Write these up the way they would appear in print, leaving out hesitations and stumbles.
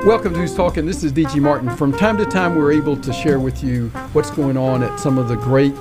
Welcome to Who's Talking. This is D.G. Martin. From time to time, we're able to share with you what's going on at some of the great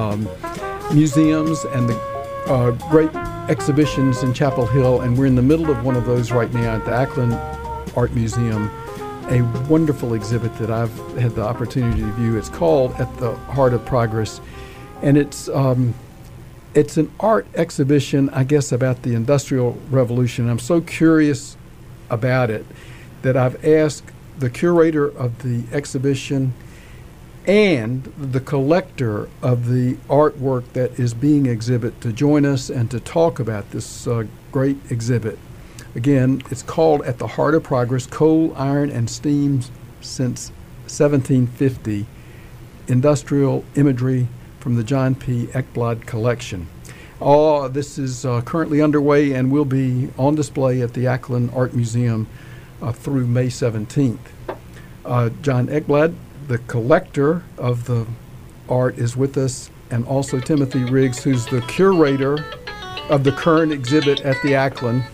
museums and the great exhibitions in Chapel Hill. And we're in the middle of one of those right now at the Ackland Art Museum, a wonderful exhibit that I've had the opportunity to view. It's called At the Heart of Progress. And it's an art exhibition, I guess, about the Industrial Revolution. I'm so curious about it that I've asked the curator of the exhibition and the collector of the artwork that is being exhibited to join us and to talk about this great exhibit. Again, it's called At the Heart of Progress, Coal, Iron, and Steam Since 1750, Industrial Imagery from the John P. Ekblad Collection. This is currently underway and will be on display at the Ackland Art Museum through May 17th. John Ekblad, the collector of the art, is with us, and also Timothy Riggs, who's the curator of the current exhibit at the Ackland,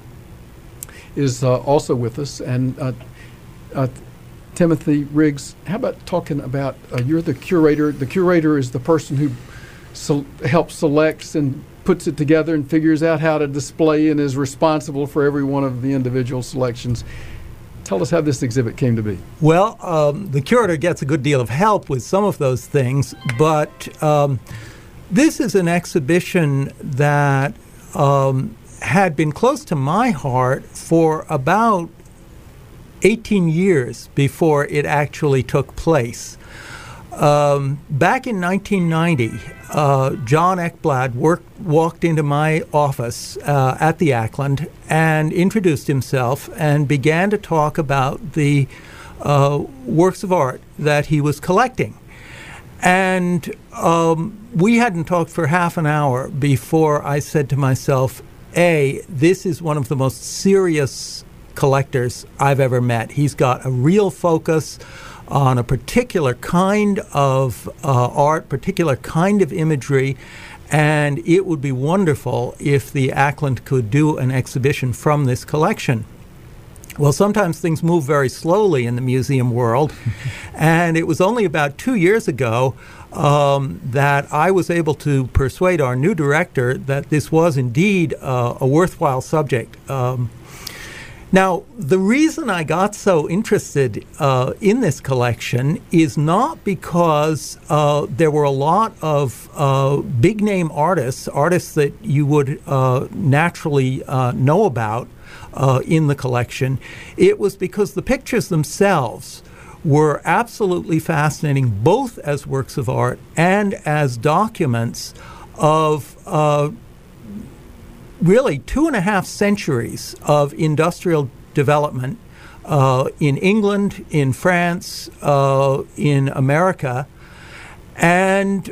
is also with us. And Timothy Riggs, how about talking about, you're the curator. The curator is the person who helps selects and puts it together and figures out how to display and is responsible for every one of the individual selections. Tell us how this exhibit came to be. Well, the curator gets a good deal of help with some of those things, but this is an exhibition that had been close to my heart for about 18 years before it actually took place. Back in 1990, John Ekblad walked into my office at the Ackland and introduced himself and began to talk about the works of art that he was collecting. And we hadn't talked for half an hour before I said to myself, this is one of the most serious collectors I've ever met. He's got a real focus on a particular kind of art, particular kind of imagery, and it would be wonderful if the Ackland could do an exhibition from this collection. Well, sometimes things move very slowly in the museum world, and it was only about 2 years ago that I was able to persuade our new director that this was indeed a worthwhile subject. Now, the reason I got so interested in this collection is not because there were a lot of big-name artists that you would naturally know about in the collection. It was because the pictures themselves were absolutely fascinating, both as works of art and as documents of really 2.5 centuries of industrial development in England, in France, in America. And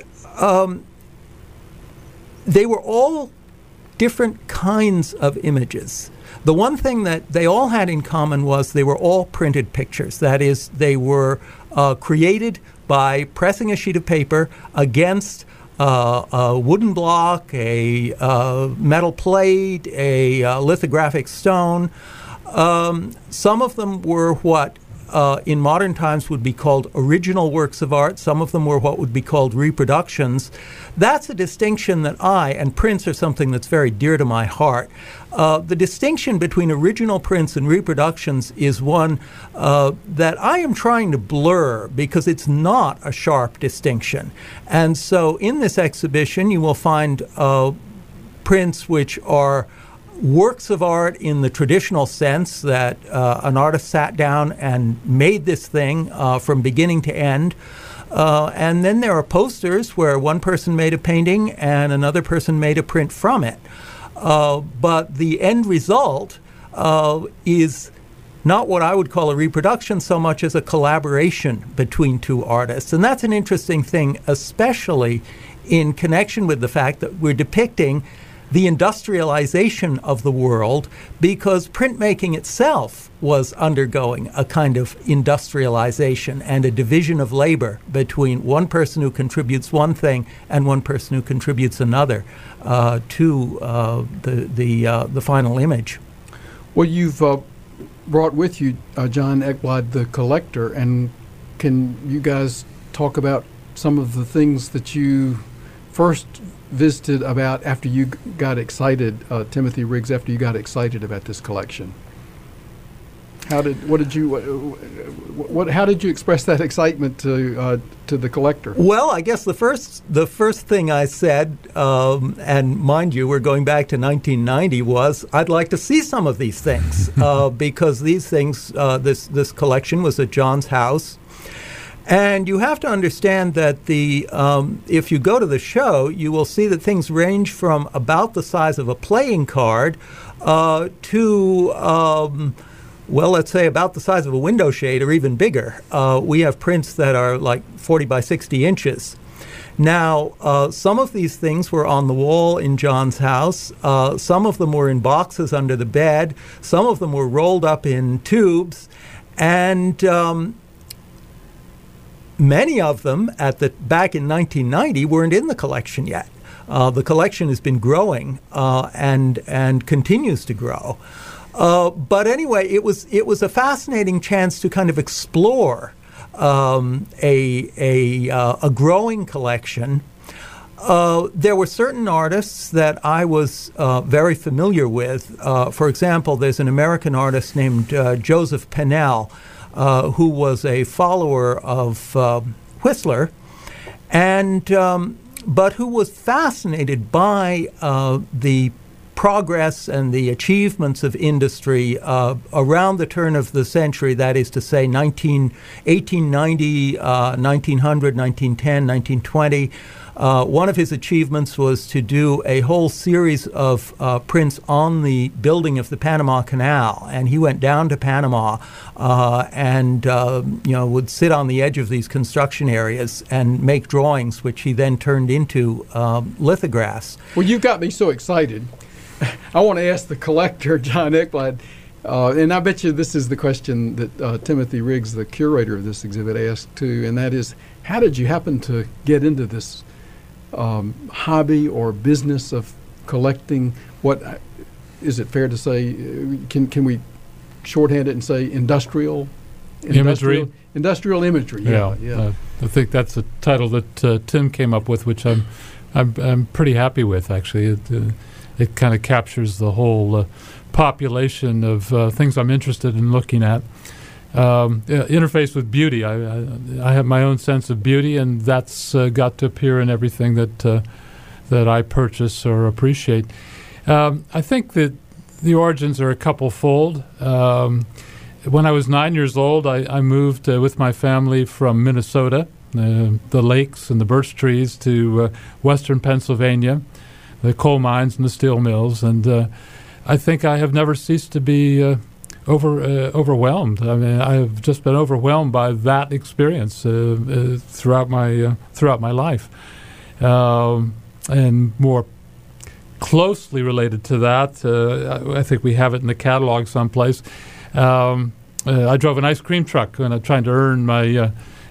they were all different kinds of images. The one thing that they all had in common was they were all printed pictures. That is, they were created by pressing a sheet of paper against a wooden block, a metal plate, a lithographic stone. Some of them were what in modern times would be called original works of art. Some of them were what would be called reproductions. That's a distinction that and prints are something that's very dear to my heart. The distinction between original prints and reproductions is one that I am trying to blur because it's not a sharp distinction. And so in this exhibition, you will find prints which are works of art in the traditional sense that an artist sat down and made this thing from beginning to end. And then there are posters where one person made a painting and another person made a print from it. But the end result is not what I would call a reproduction so much as a collaboration between two artists. And that's an interesting thing, especially in connection with the fact that we're depicting the industrialization of the world, because printmaking itself was undergoing a kind of industrialization and a division of labor between one person who contributes one thing and one person who contributes another to the final image. Well, you've brought with you John Ekblad, the collector, and can you guys talk about some of the things that you first visited about after you got excited, Timothy Riggs, after you got excited about this collection? How did you express that excitement to the collector? Well, I guess the first thing I said, and mind you, we're going back to 1990, was I'd like to see some of these things because these things, this collection was at John's house. And you have to understand that if you go to the show, you will see that things range from about the size of a playing card to, well, let's say about the size of a window shade or even bigger. We have prints that are like 40 by 60 inches. Now, some of these things were on the wall in John's house. Some of them were in boxes under the bed. Some of them were rolled up in tubes. And many of them back in 1990 weren't in the collection yet. The collection has been growing and continues to grow. But anyway, it was a fascinating chance to kind of explore a growing collection. There were certain artists that I was very familiar with. For example, there's an American artist named Joseph Pennell, who was a follower of Whistler, but who was fascinated by the progress and the achievements of industry around the turn of the century, that is to say 1890, 1900, 1910, 1920. One of his achievements was to do a whole series of prints on the building of the Panama Canal, and he went down to Panama and would sit on the edge of these construction areas and make drawings, which he then turned into lithographs. Well, you've got me so excited. I want to ask the collector, John Ekblad, and I bet you this is the question that Timothy Riggs, the curator of this exhibit, asked too, and that is, how did you happen to get into this hobby or business of collecting? What is it fair to say? Can we shorthand it and say industrial imagery? Industrial imagery. Yeah. I think that's a title that Tim came up with, which I'm pretty happy with. Actually, it kind of captures the whole population of things I'm interested in looking at. Interface with beauty. I have my own sense of beauty, and that's got to appear in everything that I purchase or appreciate. I think that the origins are a couple-fold. When I was 9 years old, I moved with my family from Minnesota, the lakes and the birch trees, to western Pennsylvania, the coal mines and the steel mills, and I think I have never ceased to be overwhelmed. I mean, I have just been overwhelmed by that experience throughout my life, and more closely related to that, I think we have it in the catalog someplace. I drove an ice cream truck when I was trying to earn my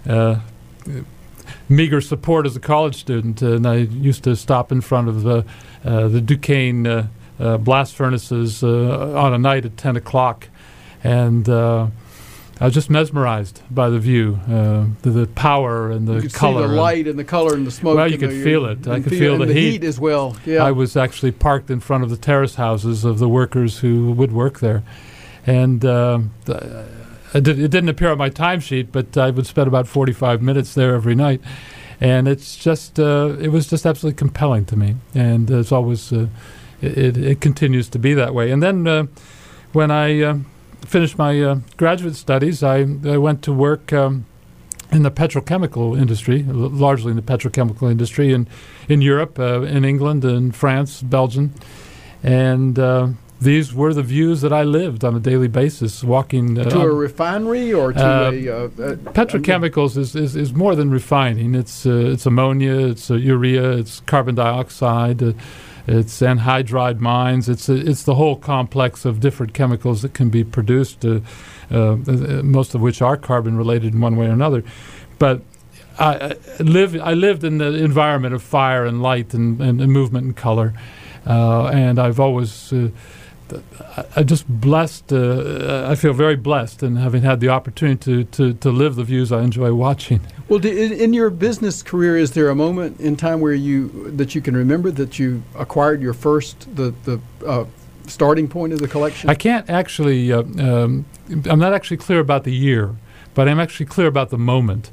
meager support as a college student, and I used to stop in front of the Duquesne blast furnaces on a night at 10 o'clock, and I was just mesmerized by the view, the power and the color. You could see the light and the color and the smoke. Well, you could feel it. I could feel the heat as well. Yeah. I was actually parked in front of the terrace houses of the workers who would work there, and it didn't appear on my timesheet, but I would spend about 45 minutes there every night, and it's just it was just absolutely compelling to me, and it's always it continues to be that way. And then when I finished my graduate studies, I went to work in the petrochemical industry, largely in the petrochemical industry in Europe, in England, in France, Belgium, and these were the views that I lived on a daily basis, walking to a refinery or to petrochemicals is more than refining. It's ammonia, it's urea, it's carbon dioxide, it's anhydride mines. It's the whole complex of different chemicals that can be produced, most of which are carbon related in one way or another. But I lived in the environment of fire and light and movement and color, and I've always I'm just blessed. I feel very blessed in having had the opportunity to live the views I enjoy watching. Well, in your business career, is there a moment in time where you can remember that you acquired your first the starting point of the collection? I can't actually. I'm not actually clear about the year, but I'm actually clear about the moment.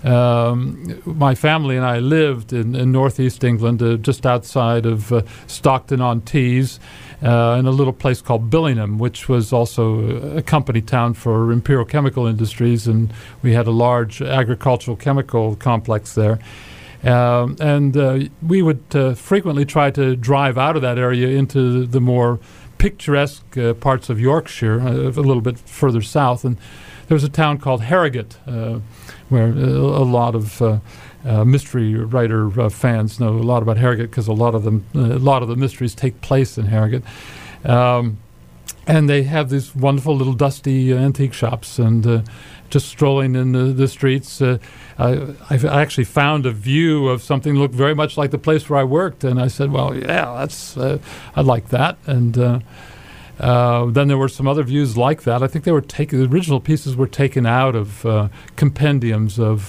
My family and I lived in northeast England, just outside of Stockton-on-Tees, in a little place called Billingham, which was also a company town for Imperial Chemical Industries, and we had a large agricultural chemical complex there. And we would frequently try to drive out of that area into the more picturesque parts of Yorkshire, a little bit further south, and there was a town called Harrogate, where a lot of mystery writer fans know a lot about Harrogate because a lot of the mysteries take place in Harrogate. And they have these wonderful little dusty antique shops, and just strolling in the streets, I actually found a view of something that looked very much like the place where I worked, and I said, well, yeah, that's I'd like that. And then there were some other views like that. I think they were the original pieces were taken out of compendiums of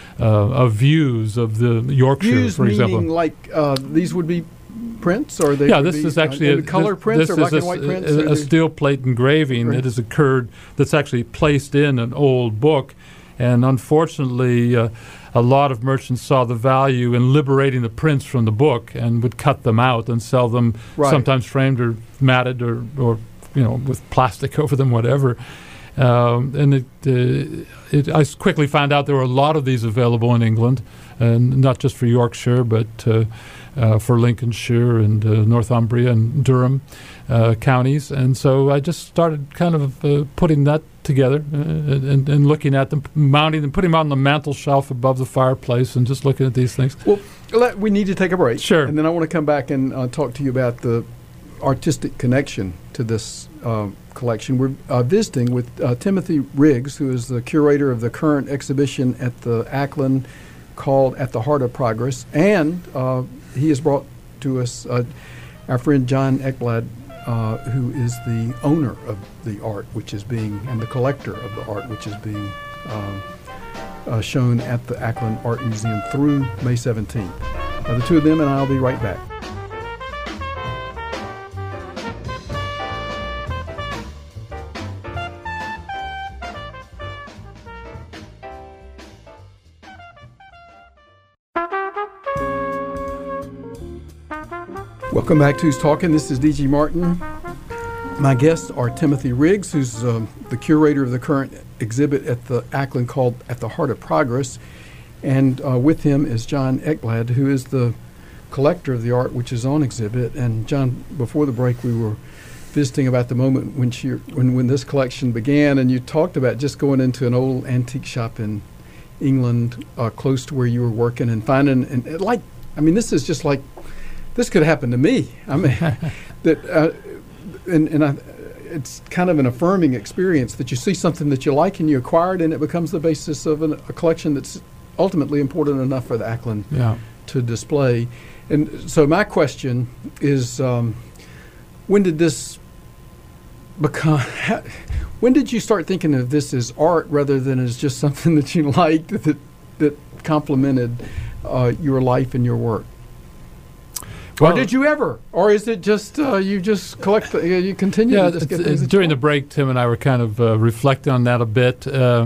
views of the Yorkshire, views, for example. Meaning like these would be prints, or they? Yeah, this is actually color prints or black and white prints. A steel plate engraving that has occurred. That's actually placed in an old book, and unfortunately, a lot of merchants saw the value in liberating the prints from the book and would cut them out and sell them, sometimes framed or matted or with plastic over them, whatever. And I quickly found out there were a lot of these available in England, and not just for Yorkshire, but for Lincolnshire and Northumbria and Durham counties. And so I just started kind of putting that together and looking at them, mounting them, putting them on the mantel shelf above the fireplace, and just looking at these things. Well, we need to take a break. Sure. And then I want to come back and talk to you about the artistic connection to this collection. We're visiting with Timothy Riggs, who is the curator of the current exhibition at the Acklen called At the Heart of Progress, and he has brought to us our friend John Ekblad, who is the owner of the art, and the collector of the art, which is being shown at the Acklen Art Museum through May 17th. The two of them and I'll be right back. Welcome back to Who's Talking. This is D.G. Martin. My guests are Timothy Riggs, who's the curator of the current exhibit at the Acklen called At the Heart of Progress, and with him is John Ekblad, who is the collector of the art which is on exhibit. And John, before the break, we were visiting about the moment when this collection began, and you talked about just going into an old antique shop in England, close to where you were working, and finding this is just like. This could happen to me. I mean, it's kind of an affirming experience that you see something that you like and you acquire it, and it becomes the basis of a collection that's ultimately important enough for the Acklen to display. And so my question is, when did this become? When did you start thinking of this as art rather than as just something that you liked that complemented your life and your work? Well, or did you ever? Or is it just you just collect, you continue to just get things? During the break, Tim and I were kind of reflecting on that a bit.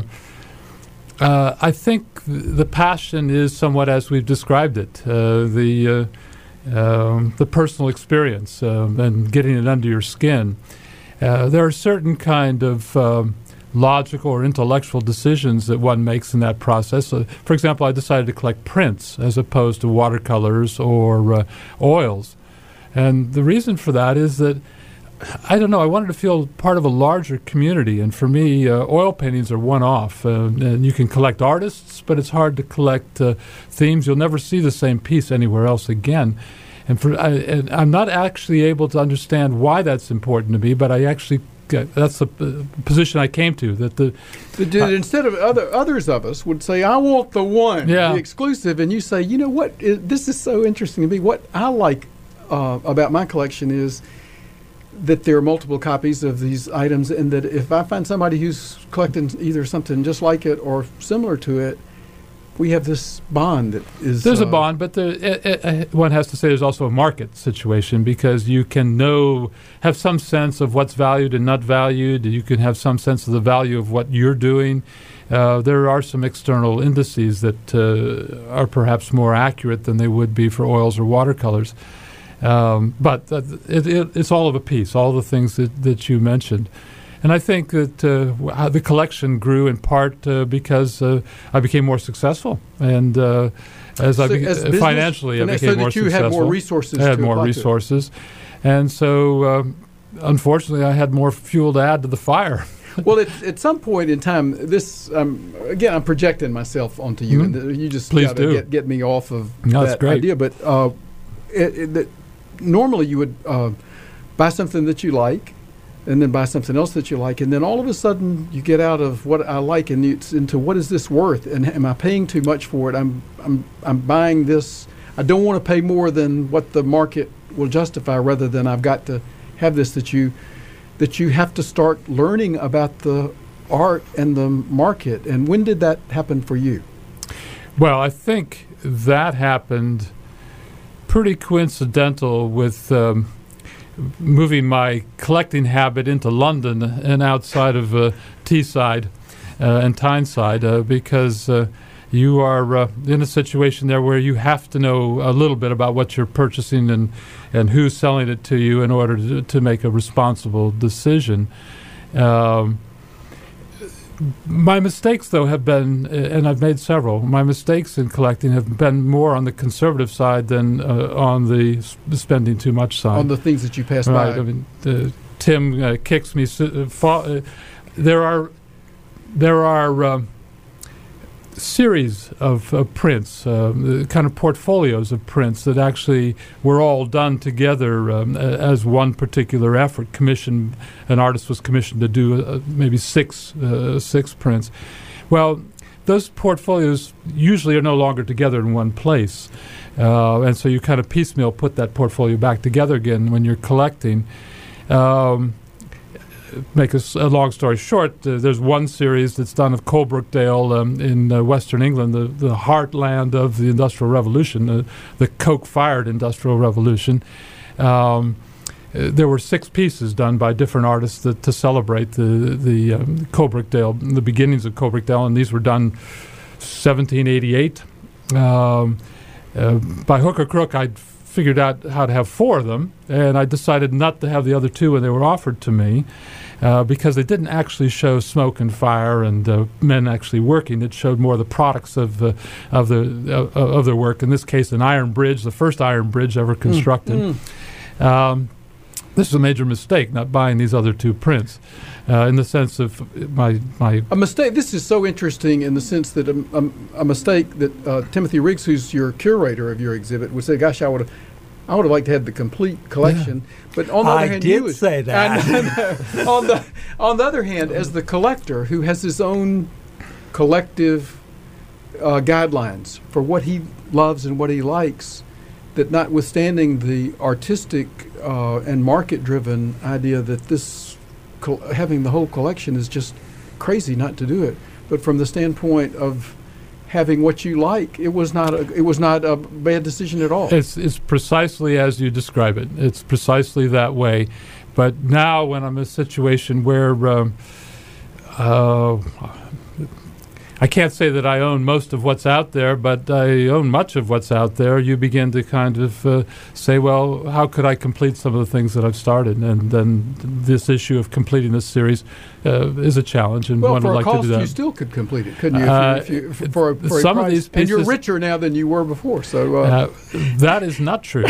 I think the passion is somewhat as we've described it, the personal experience and getting it under your skin. There are certain kind of logical or intellectual decisions that one makes in that process. For example, I decided to collect prints as opposed to watercolors or oils. And the reason for that is that, I don't know, I wanted to feel part of a larger community. And for me, oil paintings are one-off. And you can collect artists, but it's hard to collect themes. You'll never see the same piece anywhere else again. And I'm not actually able to understand why that's important to me, but I actually that's the position I came to. Instead of others of us would say, I want the one, the exclusive, and you say, you know what, this is so interesting to me. What I like about my collection is that there are multiple copies of these items, and that if I find somebody who's collecting either something just like it or similar to it, we have this bond that is... There's a bond, but one has to say there's also a market situation, because you can have some sense of what's valued and not valued. You can have some sense of the value of what you're doing. There are some external indices that are perhaps more accurate than they would be for oils or watercolors. But it's all of a piece, all the things that you mentioned. And I think that the collection grew in part because I became more successful. And financially, I became more successful. You had more resources. I had more resources. And so, unfortunately, I had more fuel to add to the fire. Well, at some point in time, this again, I'm projecting myself onto you, and you just Please do. Get me off of That's that great. idea. But normally, you would buy something that you like, and then buy something else that you like, and then all of a sudden, you get out of what I like and it's into what is this worth, and am I paying too much for it? I'm buying this. I don't want to pay more than what the market will justify, rather than I've got to have this. That you have to start learning about the art and the market. And when did that happen for you? Well, I think that happened pretty coincidental with moving my collecting habit into London and outside of Teesside and Tyneside, because you are in a situation there where you have to know a little bit about what you're purchasing and who's selling it to you in order to make a responsible decision. My mistakes, though, have been, and I've made several, my mistakes in collecting have been more on the conservative side than on the spending too much side. On the things that you pass right. by. I mean, Tim kicks me. There are series of prints, kind of portfolios of prints that actually were all done together as one particular effort. An artist was commissioned to do maybe six prints. Well, those portfolios usually are no longer together in one place, and so you kind of piecemeal put that portfolio back together again when you're collecting. Make a long story short, there's one series that's done of Coalbrookdale in Western England, the heartland of the Industrial Revolution, the coke-fired Industrial Revolution. There were 6 pieces done by different artists to celebrate the Coalbrookdale, the beginnings of Coalbrookdale, and these were done 1788. By hook or crook, I'd figured out how to have 4 of them, and I decided not to have the other 2 when they were offered to me, because they didn't actually show smoke and fire and men actually working. It showed more the products of their work. In this case, an iron bridge, the first iron bridge ever constructed. This is a major mistake, not buying these other 2 prints, in the sense of my a mistake. This is so interesting in the sense that a mistake that Timothy Riggs, who's your curator of your exhibit, would say, "Gosh, I would have liked to have the complete collection." Yeah. But on the other hand, I did say that. On the other hand, as the collector who has his own collective guidelines for what he loves and what he likes, that notwithstanding the artistic and market-driven idea that this having the whole collection is just crazy not to do it, but from the standpoint of having what you like, it was not a bad decision at all. It's precisely as you describe it. It's precisely that way. But now, when I'm in a situation where I can't say that I own most of what's out there, but I own much of what's out there, you begin to kind of say, well, how could I complete some of the things that I've started? And then this issue of completing this series is a challenge, and one would like to do that. Well, for a cost, you still could complete it, couldn't you? If you for some price. Of these pieces, and you're richer now than you were before, so... that is not true.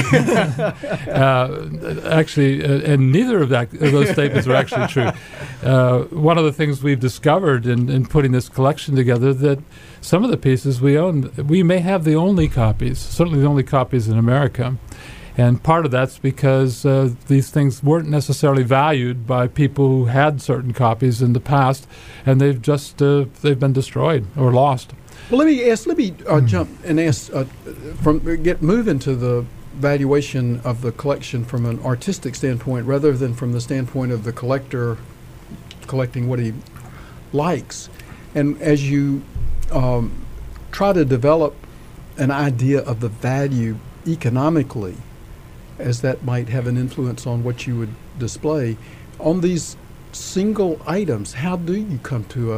Actually, and neither of those statements are actually true. One of the things we've discovered in putting this collection together, that some of the pieces we own, we may have the only copies, certainly the only copies in America. And part of that's because these things weren't necessarily valued by people who had certain copies in the past, and they've just they've been destroyed or lost. Well, let me jump and ask move into the valuation of the collection from an artistic standpoint rather than from the standpoint of the collector collecting what he likes. And as you try to develop an idea of the value economically, as that might have an influence on what you would display, on these single items, how do you come to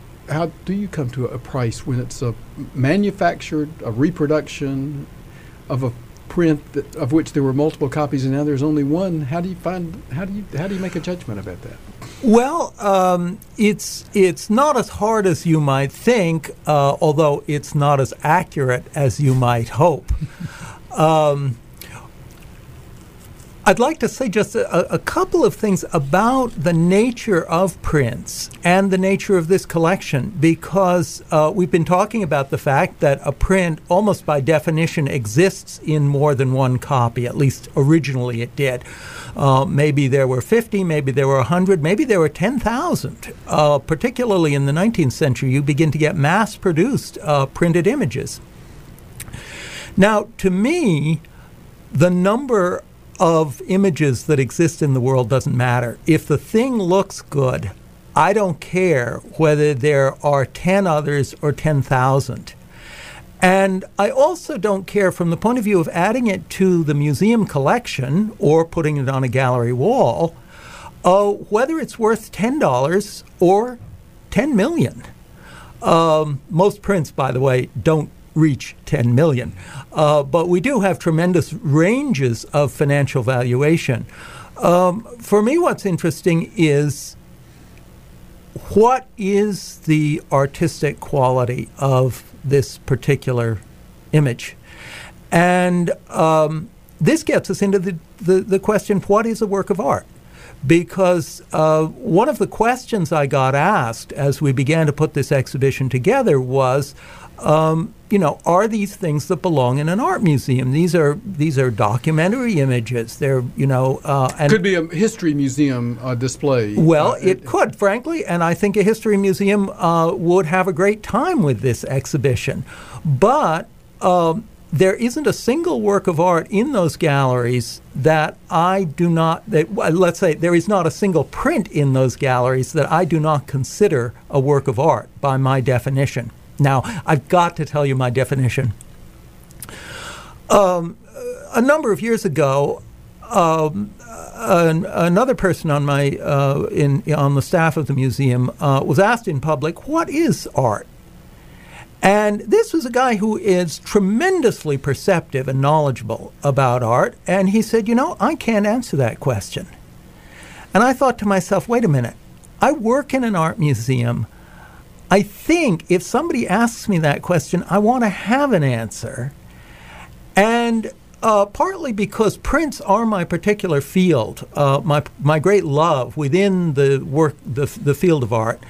a price when it's a manufactured, a reproduction of a print of which there were multiple copies and now there's only one? How do you make a judgment about that? Well, it's not as hard as you might think, although it's not as accurate as you might hope. I'd like to say just a couple of things about the nature of prints and the nature of this collection, because we've been talking about the fact that a print, almost by definition, exists in more than one copy. At least originally it did. Maybe there were 50, maybe there were 100, maybe there were 10,000. Particularly in the 19th century, you begin to get mass-produced printed images. Now, to me, the number of images that exist in the world doesn't matter. If the thing looks good, I don't care whether there are 10 others or 10,000. And I also don't care from the point of view of adding it to the museum collection or putting it on a gallery wall, whether it's worth $10 or 10 million. Most prints, by the way, don't reach 10 million. But we do have tremendous ranges of financial valuation. For me, what's interesting is what is the artistic quality of this particular image? And this gets us into the question, what is a work of art? Because one of the questions I got asked as we began to put this exhibition together was, are these things that belong in an art museum? These are documentary images. They're, and could be a history museum display. Well, it could, frankly, and I think a history museum would have a great time with this exhibition. But there isn't a single work of art in those galleries that I do not, let's say there is not a single print in those galleries that I do not consider a work of art by my definition. Now, I've got to tell you my definition. A number of years ago, another person on on the staff of the museum was asked in public, "What is art?" And this was a guy who is tremendously perceptive and knowledgeable about art, and he said, I can't answer that question. And I thought to myself, wait a minute, I work in an art museum. I think if somebody asks me that question, I want to have an answer. And partly because prints are my particular field, my great love within the field of art,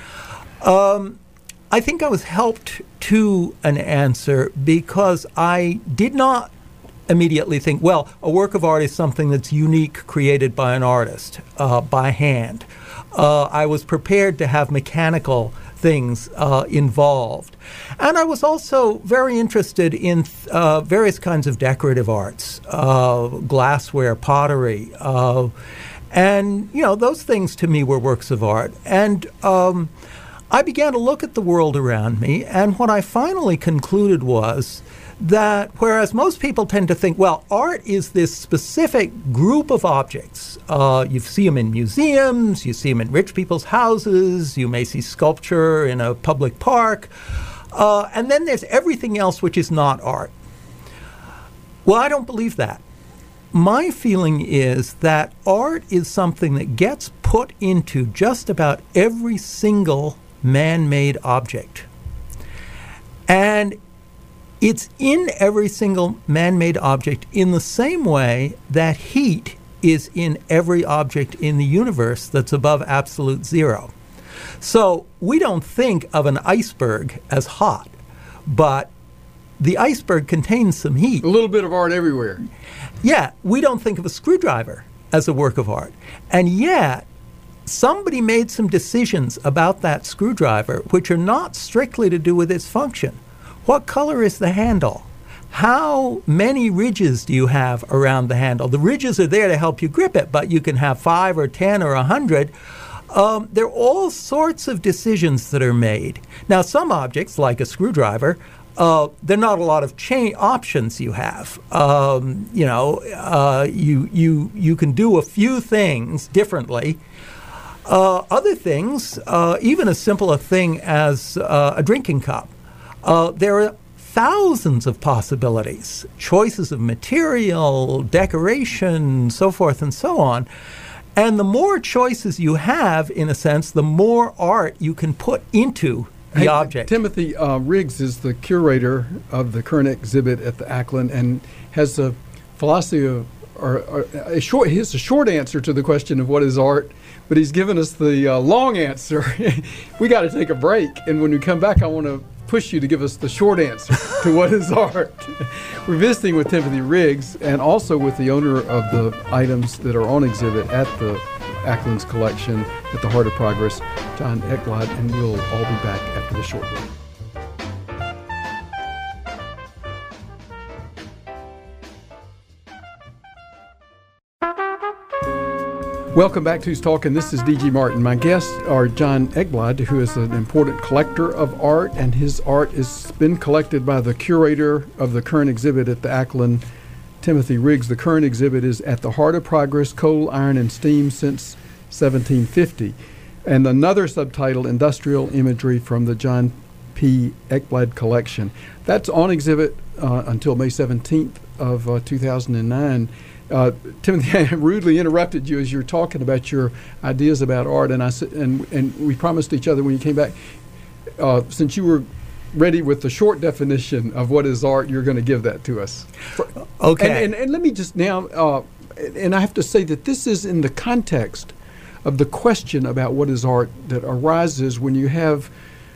I think I was helped to an answer because I did not immediately think, well, a work of art is something that's unique, created by an artist, by hand. I was prepared to have mechanical things involved. And I was also very interested in various kinds of decorative arts, glassware, pottery, and, those things to me were works of art. And I began to look at the world around me, and what I finally concluded was that whereas most people tend to think, well, art is this specific group of objects. You see them in museums, you see them in rich people's houses, you may see sculpture in a public park, and then there's everything else which is not art. Well, I don't believe that. My feeling is that art is something that gets put into just about every single man-made object. And it's in every single man-made object in the same way that heat is in every object in the universe that's above absolute zero. So we don't think of an iceberg as hot, but the iceberg contains some heat. A little bit of art everywhere. Yeah, we don't think of a screwdriver as a work of art. And yet, somebody made some decisions about that screwdriver which are not strictly to do with its function. What color is the handle? how many ridges do you have around the handle? The ridges are there to help you grip it, but you can have 5 or 10 or 100. There are all sorts of decisions that are made. Now, some objects, like a screwdriver, there are not a lot of options you have. You can do a few things differently. Other things, even as simple a thing as a drinking cup, there are thousands of possibilities, choices of material, decoration, so forth and so on. And the more choices you have, in a sense, the more art you can put into the object. Timothy Riggs is the curator of the current exhibit at the Acklen and has a philosophy of, a short answer to the question of what is art, but he's given us the long answer. We got to take a break, and when we come back, I want to push you to give us the short answer to what is art. We're visiting with Timothy Riggs and also with the owner of the items that are on exhibit at the Acklen's collection at the Heart of Progress, John Ekblad, and we'll all be back after the short break. Welcome back to Who's Talking. This is D.G. Martin. My guests are John Ekblad, who is an important collector of art, and his art has been collected by the curator of the current exhibit at the Acklen, Timothy Riggs. The current exhibit is at the Heart of Progress, Coal, Iron, and Steam since 1750. And another subtitle, Industrial Imagery from the John P. Ekblad Collection. That's on exhibit until May 17th of 2009. Timothy, I rudely interrupted you as you were talking about your ideas about art, and I said, and we promised each other when you came back, since you were ready with the short definition of what is art, you're going to give that to us. Okay. And let me just now, and I have to say that this is in the context of the question about what is art that arises when you have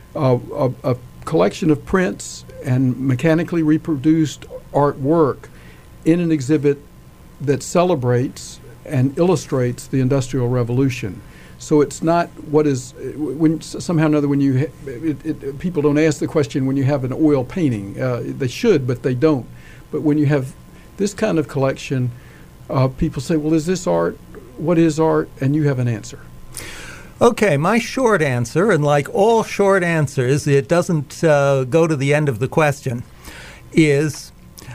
a collection of prints and mechanically reproduced artwork in an exhibit that celebrates and illustrates the Industrial Revolution. So it's not what is, when somehow or another, when you, people don't ask the question when you have an oil painting. They should, but they don't. But when you have this kind of collection, people say, well, is this art? What is art? And you have an answer. Okay, my short answer, and like all short answers, it doesn't go to the end of the question, is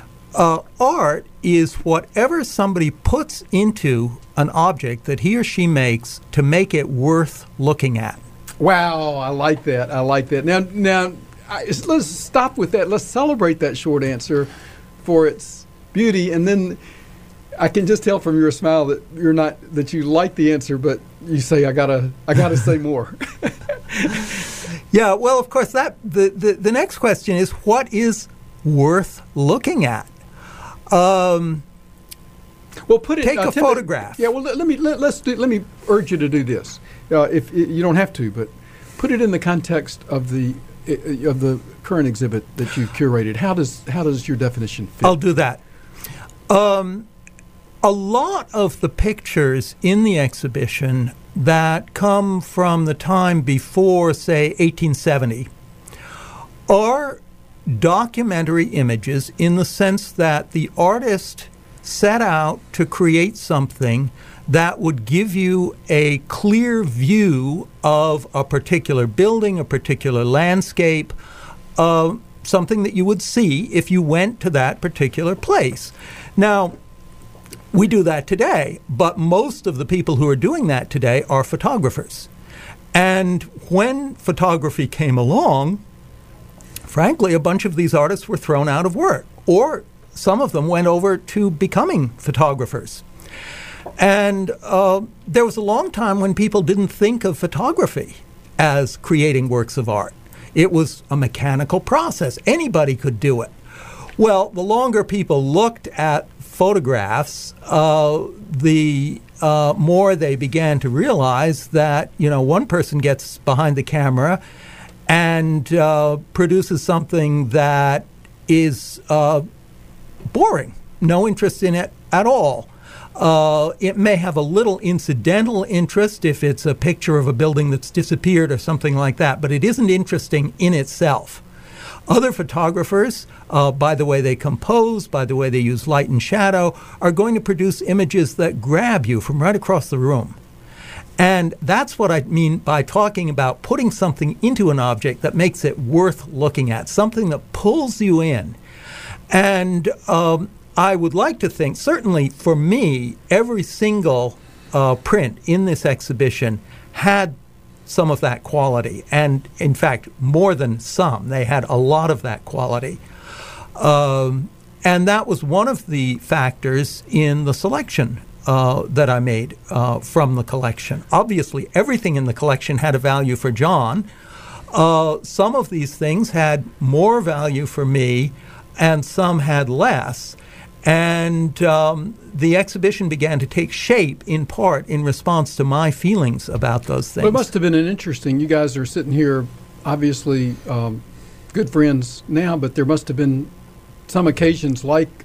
art is whatever somebody puts into an object that he or she makes to make it worth looking at. Wow, I like that. I like that. Now, let's stop with that. Let's celebrate that short answer for its beauty, and then I can just tell from your smile that you're not, that you like the answer, but you say I gotta say more. Yeah, well, of course, that the next question is, what is worth looking at? Well, put it. Take a photograph. Yeah. Well, let me urge you to do this. If you don't have to, but put it in the context of the current exhibit that you curated. How does your definition fit? I'll do that. A lot of the pictures in the exhibition that come from the time before, say, 1870, are documentary images in the sense that the artist set out to create something that would give you a clear view of a particular building, a particular landscape, something that you would see if you went to that particular place. Now, we do that today, but most of the people who are doing that today are photographers. And when photography came along, frankly, a bunch of these artists were thrown out of work, or some of them went over to becoming photographers. And there was a long time when people didn't think of photography as creating works of art. It was a mechanical process. Anybody could do it. Well, the longer people looked at photographs, the more they began to realize that, one person gets behind the camera and produces something that is boring, no interest in it at all. It may have a little incidental interest if it's a picture of a building that's disappeared or something like that, but it isn't interesting in itself. Other photographers, by the way they compose, by the way they use light and shadow, are going to produce images that grab you from right across the room. And that's what I mean by talking about putting something into an object that makes it worth looking at, something that pulls you in. And I would like to think, certainly for me, every single print in this exhibition had some of that quality. And in fact, more than some. They had a lot of that quality. And that was one of the factors in the selection that I made from the collection. Obviously, everything in the collection had a value for John. Some of these things had more value for me, and some had less. And the exhibition began to take shape, in part, in response to my feelings about those things. Well, it must have been an interesting, you guys are sitting here, obviously good friends now, but there must have been some occasions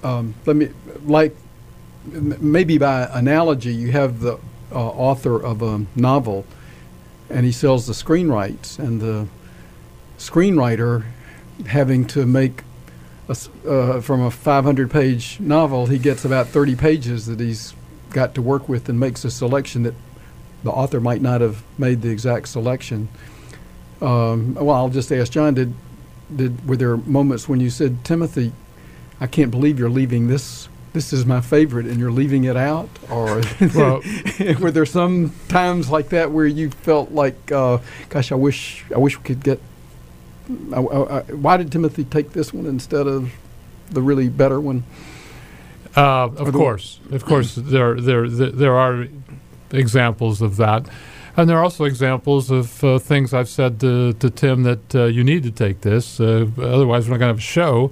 maybe by analogy, you have the author of a novel, and he sells the screen rights, and the screenwriter having to make from a 500-page novel, he gets about 30 pages that he's got to work with and makes a selection that the author might not have made the exact selection. Well, I'll just ask John, were there moments when you said, Timothy, I can't believe you're leaving this is my favorite, and you're leaving it out? Or were there some times like that where you felt like, gosh, I wish we could get, why did Timothy take this one instead of the really better one? Of course, there are examples of that. And there are also examples of things I've said to Tim that you need to take this, otherwise we're not going to have a show.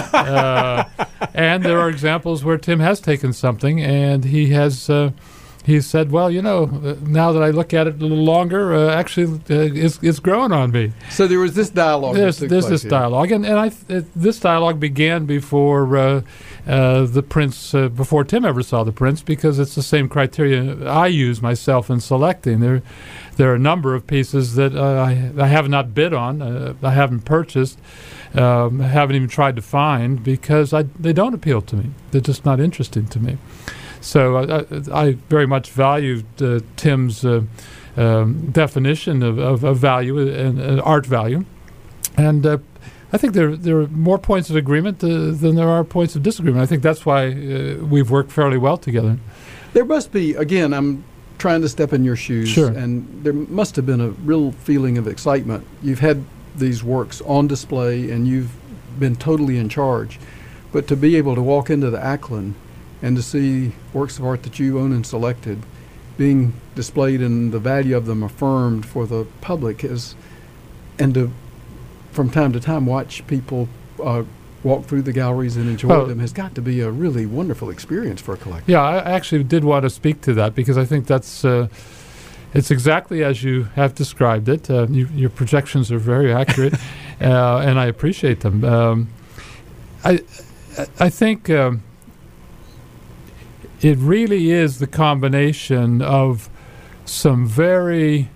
And there are examples where Tim has taken something and he has he's said, well, now that I look at it a little longer, actually it's growing on me. So there was this dialogue. There's this dialogue. And this dialogue began before the prints, before Tim ever saw the prints, because it's the same criteria I use myself in selecting. There are a number of pieces that I have not bid on, I haven't purchased, haven't even tried to find, because they don't appeal to me. They're just not interesting to me. So I very much valued Tim's definition of value and art value. And I think there are more points of agreement than there are points of disagreement. I think that's why we've worked fairly well together. There must be, again, I'm trying to step in your shoes, sure, and there must have been a real feeling of excitement. You've had these works on display, and you've been totally in charge. But to be able to walk into the Acklen and to see works of art that you own and selected being displayed and the value of them affirmed for the public and to, from time to time, watch people walk through the galleries and enjoy them has got to be a really wonderful experience for a collector. Yeah, I actually did want to speak to that, because I think that's it's exactly as you have described it. Your projections are very accurate, and I appreciate them. I think it really is the combination of some very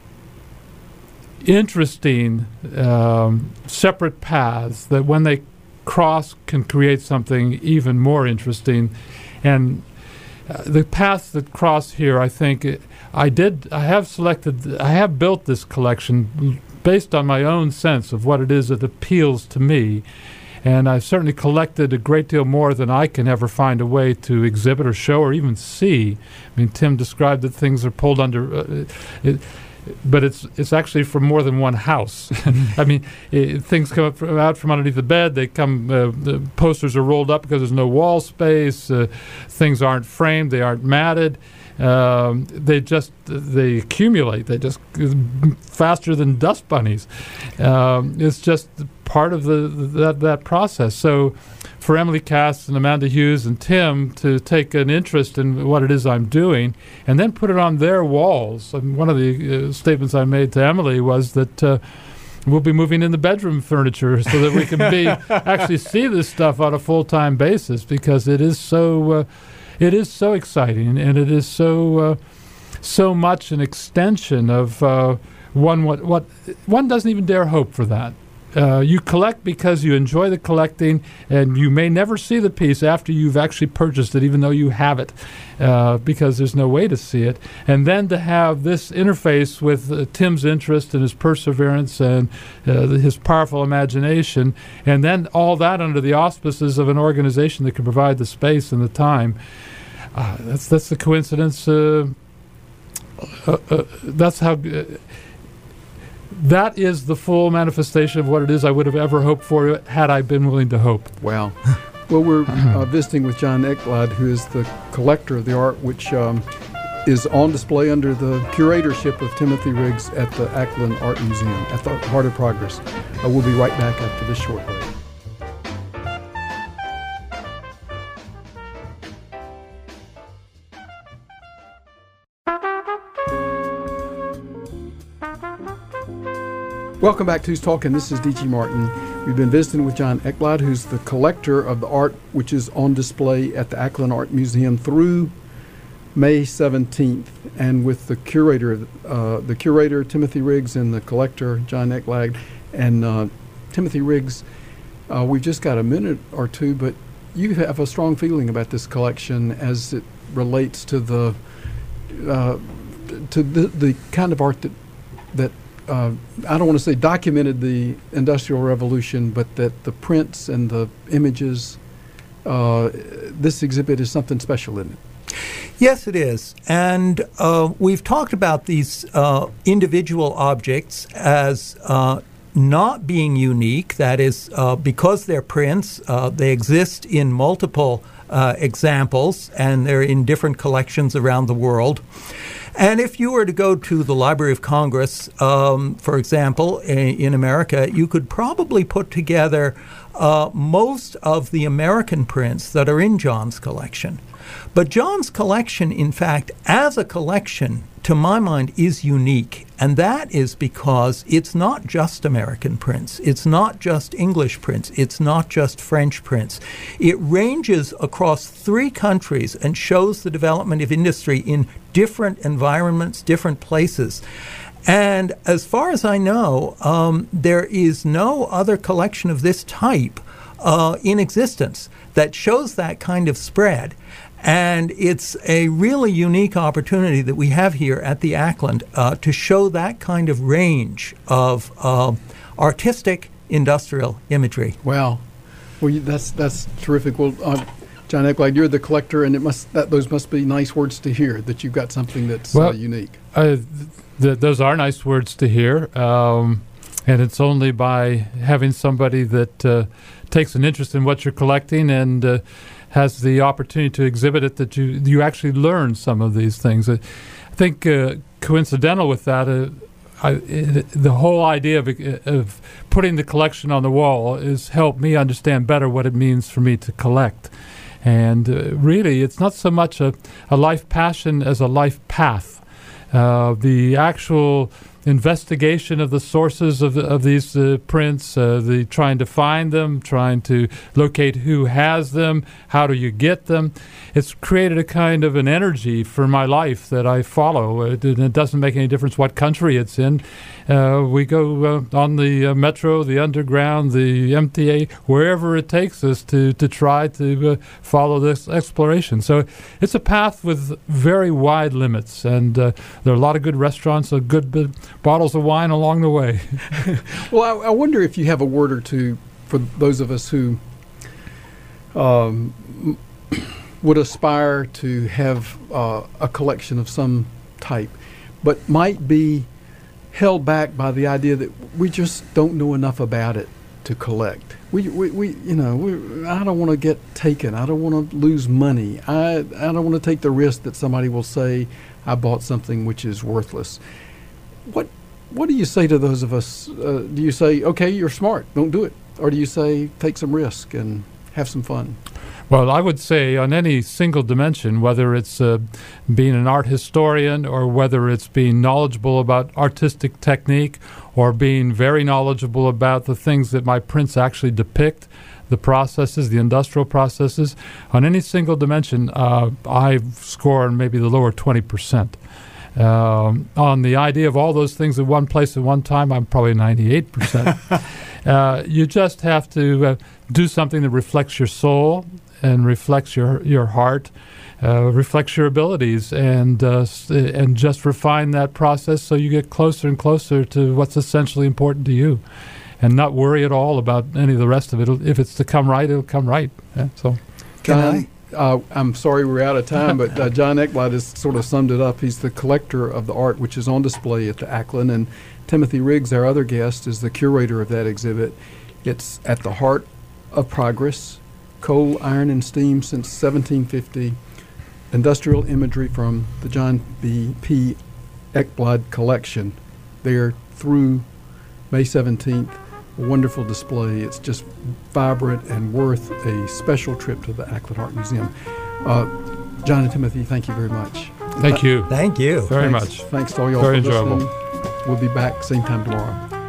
interesting separate paths that, when they cross, can create something even more interesting. And the paths that cross here, I think I have built this collection based on my own sense of what it is that appeals to me. And I've certainly collected a great deal more than I can ever find a way to exhibit or show or even see. I mean, Tim described that things are pulled under, but it's actually from more than one house. I mean, things come out from underneath the bed. They come. The posters are rolled up because there's no wall space. Things aren't framed. They aren't matted. They accumulate. They just faster than dust bunnies. It's just part of that process. So for Emily Cass and Amanda Hughes and Tim to take an interest in what it is I'm doing and then put it on their walls. And one of the statements I made to Emily was that we'll be moving in the bedroom furniture so that we can actually see this stuff on a full-time basis, because it is so exciting, and it is so much an extension of what one doesn't even dare hope for that. you collect because you enjoy the collecting, and you may never see the piece after you've actually purchased it, even though you have it, because there's no way to see it. And then to have this interface with Tim's interest and his perseverance and his powerful imagination, and then all that under the auspices of an organization that can provide the space and the time. That's the coincidence. That's how. That is the full manifestation of what it is I would have ever hoped for had I been willing to hope. Wow. Well, we're visiting with John Ekblad, who is the collector of the art, which is on display under the curatorship of Timothy Riggs at the Acklen Art Museum at the Heart of Progress. We'll be right back after this short break. Welcome back to Who's Talking. This is D.G. Martin. We've been visiting with John Ekblad, who's the collector of the art which is on display at the Acklen Art Museum through May 17th, and with the curator Timothy Riggs and the collector John Ekblad. And Timothy Riggs, we've just got a minute or two, but you have a strong feeling about this collection as it relates to the kind of art that I don't want to say documented the Industrial Revolution, but that the prints and the images, this exhibit is something special, isn't it? Yes, it is. And we've talked about these individual objects as not being unique. That is, because they're prints, they exist in multiple examples, and they're in different collections around the world. And if you were to go to the Library of Congress, for example, in America, you could probably put together most of the American prints that are in John's collection. But John's collection, in fact, as a collection, to my mind, is unique. And that is because it's not just American prints. It's not just English prints. It's not just French prints. It ranges across 3 countries and shows the development of industry in different environments, different places. And as far as I know, there is no other collection of this type in existence that shows that kind of spread. And it's a really unique opportunity that we have here at the Acklen to show that kind of range of artistic industrial imagery. Wow. Well, that's terrific. Well, John Ekblad, you're the collector, and those must be nice words to hear, that you've got something that's unique. Those are nice words to hear. And it's only by having somebody that takes an interest in what you're collecting and has the opportunity to exhibit it that you actually learn some of these things. I think coincidental with that, the whole idea of putting the collection on the wall has helped me understand better what it means for me to collect. And really, it's not so much a life passion as a life path. The actual investigation of the sources of these prints, the trying to find them, trying to locate who has them, how do you get them. It's created a kind of an energy for my life that I follow. It doesn't make any difference what country it's in. We go on the metro, the underground, the MTA, wherever it takes us to try to follow this exploration. So it's a path with very wide limits, and there are a lot of good restaurants, good bottles of wine along the way. Well, I wonder if you have a word or two for those of us who would aspire to have a collection of some type, but might be held back by the idea that we just don't know enough about it to collect. I don't want to get taken. I don't want to lose money. I don't want to take the risk that somebody will say I bought something which is worthless. What do you say to those of us? Do you say, okay, you're smart, don't do it? Or do you say, take some risk and have some fun? Well, I would say on any single dimension, whether it's being an art historian or whether it's being knowledgeable about artistic technique or being very knowledgeable about the things that my prints actually depict, the processes, the industrial processes, on any single dimension, I score maybe the lower 20%. On the idea of all those things in one place at one time, I'm probably 98%. You just have to do something that reflects your soul and reflects your heart, reflects your abilities, and just refine that process so you get closer and closer to what's essentially important to you, and not worry at all about any of the rest of it. If it's to come right, it'll come right. Yeah, so, John, I'm sorry we're out of time, but John Ekblad has sort of summed it up. He's the collector of the art which is on display at the Acklen, and Timothy Riggs, our other guest, is the curator of that exhibit. It's at the heart of progress, coal, iron, and steam since 1750, industrial imagery from the John P. Ekblad collection there through May 17th. A wonderful display. It's just vibrant and worth a special trip to the Acklen Art Museum. John and Timothy, thank you very much. Thank you. Thank you. Very much. Thanks to all y'all Very for listening. enjoyable. We'll be back same time tomorrow.